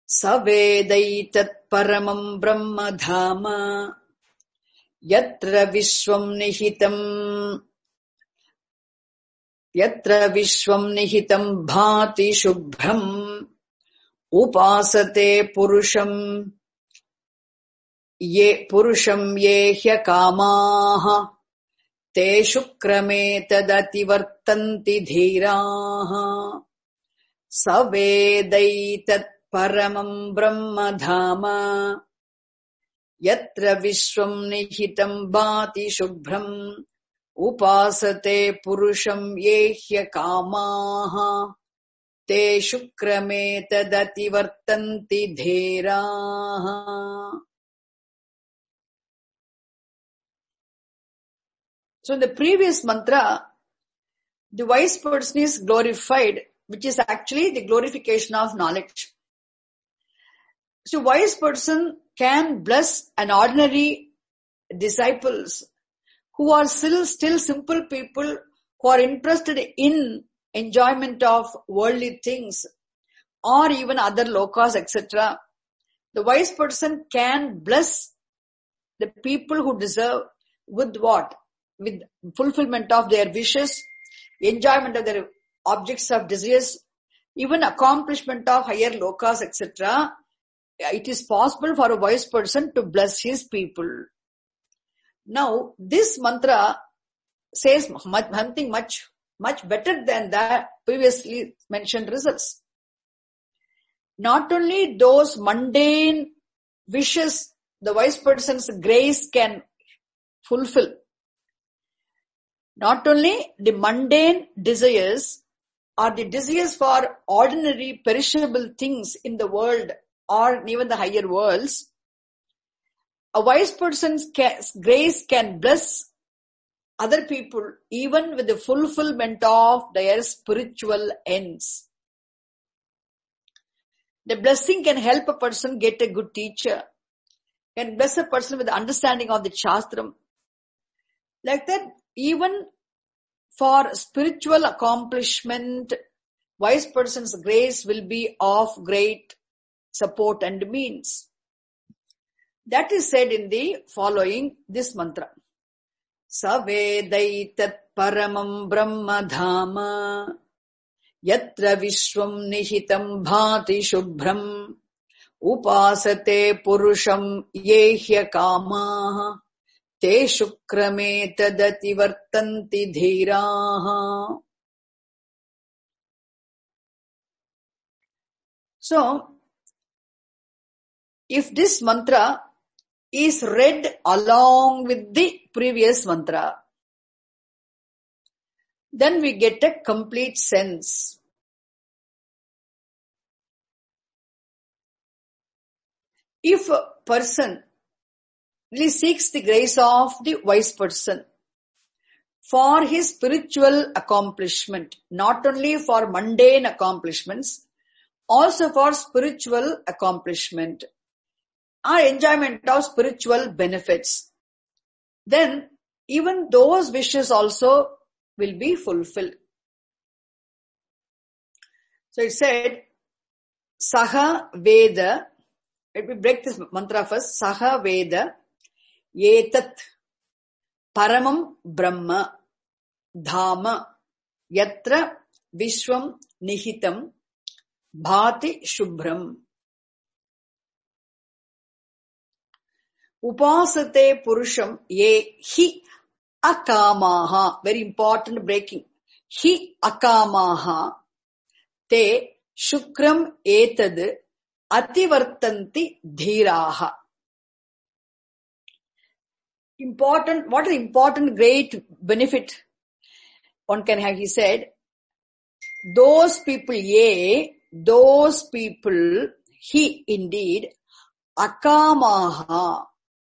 Savedaitat paramam brahma dhama yatra vishwam nihitam bhati shubhram upasate purusham yehya kamaha te shukrame tadati vartanti dhiraha savedaitat paramam brahma dhama yatra vishwam nihitam bhati shubhram upasate purusham yehya kamaha te shukrame tadati vartanti dhiraha. So in the previous mantra, the wise person is glorified, which is actually the glorification of knowledge. So wise person can bless an ordinary disciples who are still simple people who are interested in enjoyment of worldly things or even other lokas, etc. The wise person can bless the people who deserve with what? With fulfillment of their wishes, enjoyment of their objects of desires, even accomplishment of higher lokas, etc. It is possible for a wise person to bless his people. Now, this mantra says something much better than the previously mentioned results. Not only those mundane wishes the wise person's grace can fulfill, not only the mundane desires or the desires for ordinary perishable things in the world or even the higher worlds, a wise person's grace can bless other people even with the fulfillment of their spiritual ends. The blessing can help a person get a good teacher, can bless a person with the understanding of the Shastram. Like that, even for spiritual accomplishment, wise person's grace will be of great support and means. That is said in the following this mantra. Savedaitat paramam brahma dhama yatra vishwam nihitam bhati shubhram upasate purusham yehya kamaha te shukrame tadati vartanti dhiraha. So, if this mantra is read along with the previous mantra, then we get a complete sense. If a person really seeks the grace of the wise person for his spiritual accomplishment, not only for mundane accomplishments, also for spiritual accomplishment or enjoyment of spiritual benefits, then even those wishes also will be fulfilled. So it said, Saha Veda, let me break this mantra first. Saha Veda, Yetat, Paramam Brahma, Dhama, Yatra, Vishwam, Nihitam, Bhati Shubhram. Upasate Purusham ye hi akamaha. Very important breaking. Hi akamaha te shukram etad ativartanti dhiraha. Important, what an important great benefit one can have, he said. Those people, those people, he indeed, akamaha.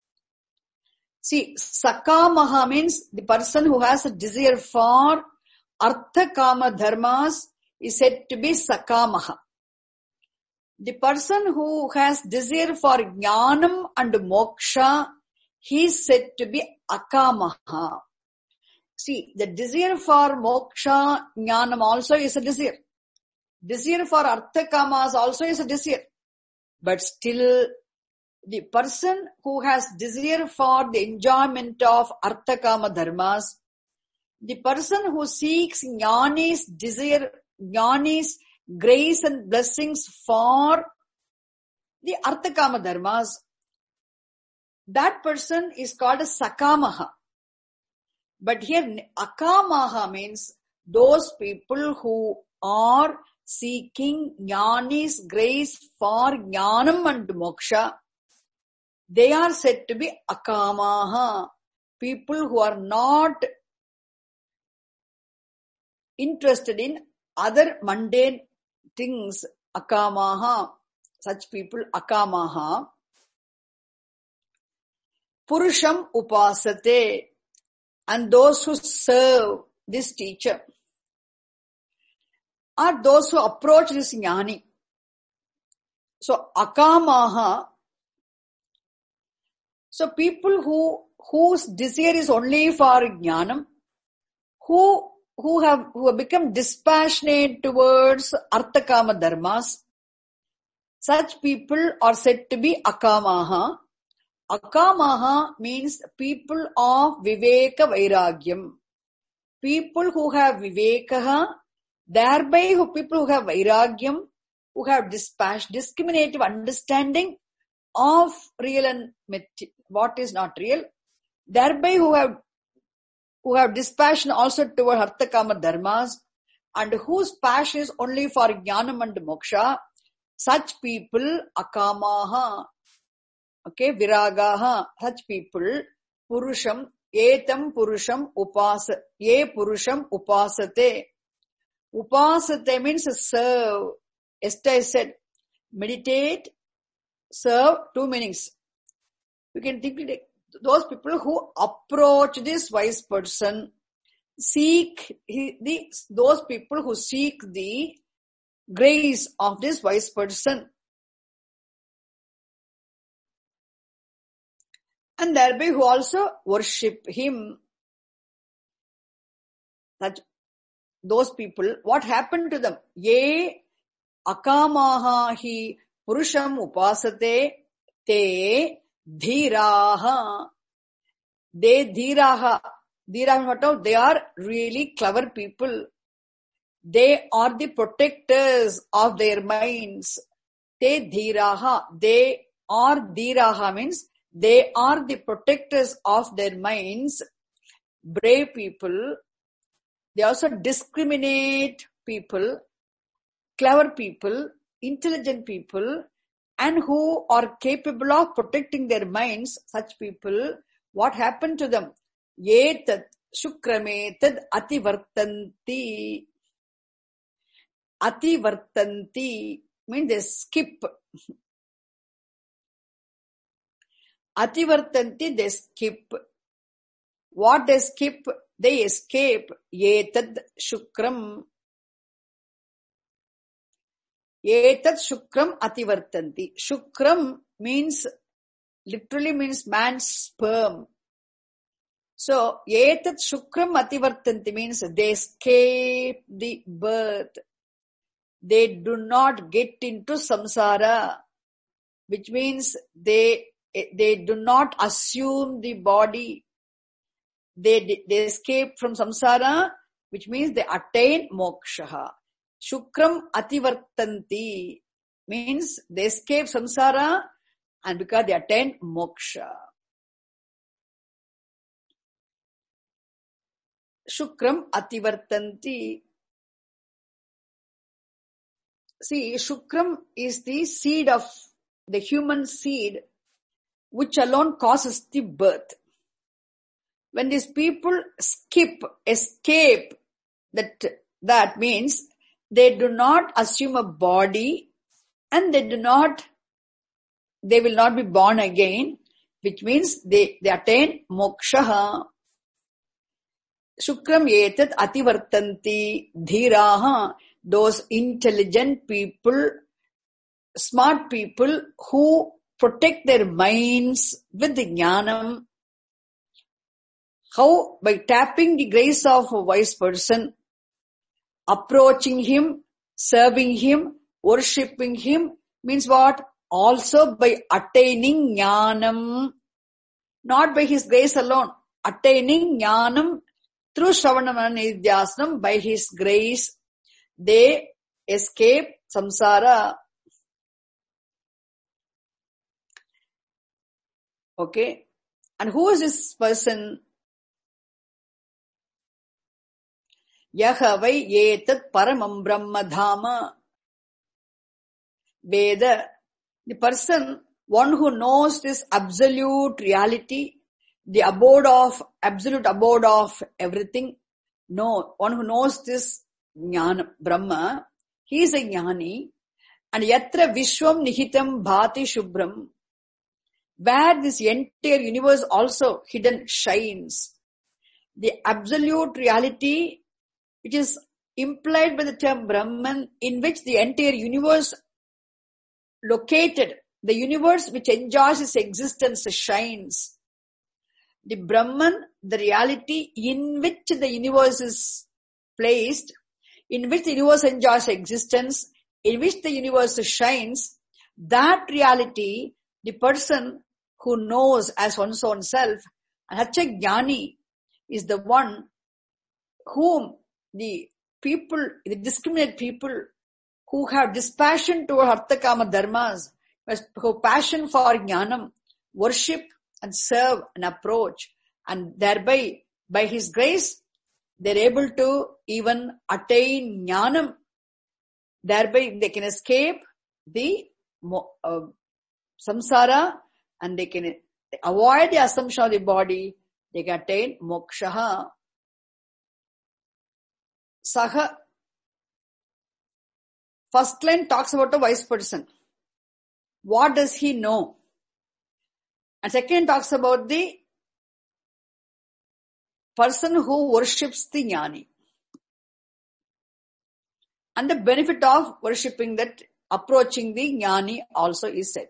See, sakamaha means the person who has a desire for artha kama dharmas is said to be sakamaha. The person who has desire for jnanam and moksha, he is said to be akamaha. See, the desire for moksha, jnanam also is a desire. Desire for artha kamas also is a desire. But still, the person who has desire for the enjoyment of artha kama dharmas, the person who seeks jnani's desire, jnani's grace and blessings for the artha kama dharmas, that person is called a sakamaha. But here akamaha means those people who are seeking jnani's grace for jnanam and moksha, they are said to be akamaha. People who are not interested in other mundane things, akamaha. Such people, akamaha. Purusham upasate. And those who serve this teacher are those who approach this jnani. So, akamaha. So, people whose desire is only for jnanam, who have become dispassionate towards artha kama dharmas, such people are said to be akamaha. Akamaha means people of viveka vairagyam. People who have vivekaha, thereby people who have vairagyam, who have discriminative understanding of real and what is not real, thereby who have dispassion also toward artha kama dharmas, and whose passion is only for jnanam and moksha, such people akamaha. Okay, viragaha, such people, purusham, etam purusham upasate. Upasate means serve. Yesterday I said, meditate, serve, two meanings. You can think it, those people who approach this wise person, those people who seek the grace of this wise person, and thereby who also worship him. That those people, what happened to them? Ye akamaha hi purusham upasate te dhiraha. They dhiraha. Dhiraha, they are really clever people. They are the protectors of their minds. Te dhiraha. They are dhiraha means they are the protectors of their minds. Brave people. They also discriminate people, clever people, intelligent people, and who are capable of protecting their minds. Such people, what happened to them? Yetat shukrametad ativartanti. Ativartanti means they skip. Ativartanti, they skip. What they skip? They escape. Yetad shukram. Yetad shukram ativartanti. Shukram literally means man's sperm. So, yetad shukram ativartanti means they escape the birth. They do not get into samsara, which means they do not assume the body. They escape from samsara, which means they attain moksha. Shukram ativartanti means they escape samsara and because they attain moksha. Shukram ativartanti. See, shukram is the seed of the human seed, which alone causes the birth. When these people escape, that means they do not assume a body and they will not be born again, which means they attain moksha. Shukram etat ativartanti dhiraha. Those intelligent people, smart people who protect their minds with the jnanam. How? By tapping the grace of a wise person, approaching him, serving him, worshipping him, means what? also by attaining jnanam, not by his grace alone, attaining jnanam through Shravanam Nidhyasanam, by his grace, they escape samsara. Okay. And who is this person? Yaha vai etat paramam brahma dhama. Veda. The person, one who knows this absolute reality, the absolute abode of everything. No, one who knows this jnana, Brahma, he is a jnani. And yatra vishwam nihitam bhati shubram, where this entire universe also hidden shines. The absolute reality, which is implied by the term Brahman, in which the entire universe located, the universe which enjoys its existence shines. The Brahman, the reality in which the universe is placed, in which the universe enjoys existence, in which the universe shines, that reality, the person who knows as one's own self, and such a jnani is the one whom the people, the discriminate people who have dispassion toward Artha Kama Dharmas, who have passion for jnanam, worship and serve and approach, and thereby, by his grace, they're able to even attain jnanam. Thereby they can escape the samsara, and they can avoid the assumption of the body. They can attain moksha. Saha. First line talks about a wise person. What does he know? And second talks about the person who worships the jnani. And the benefit of worshipping that, approaching the jnani also is said.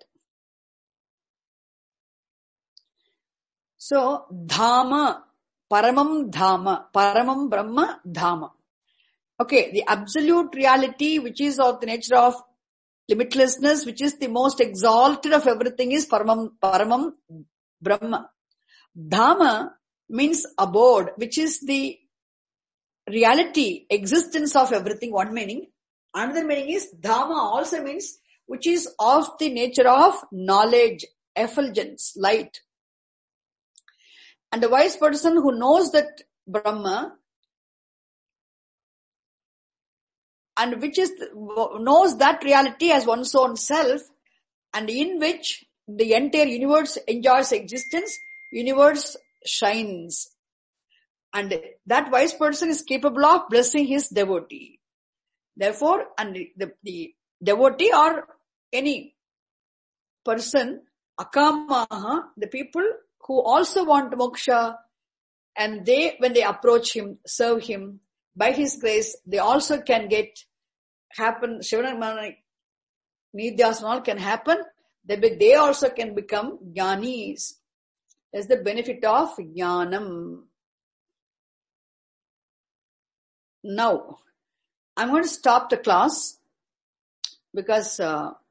So, dhama, paramam brahma dhama. Okay, the absolute reality which is of the nature of limitlessness, which is the most exalted of everything, is paramam brahma. Dhama means abode, which is the reality, existence of everything, one meaning. Another meaning is Dhamma also means which is of the nature of knowledge, effulgence, light. And the wise person who knows that Brahma and which is knows that reality as one's own self, and in which the entire universe enjoys existence, universe shines. And that wise person is capable of blessing his devotee. Therefore, and the devotee or any person, akamaha, the people who also want moksha, and they, when they approach him, serve him, by his grace, they also can happen, Shravanam Nidhyasanam can happen, they also can become jnanis. That's the benefit of jnanam. Now, I'm going to stop the class because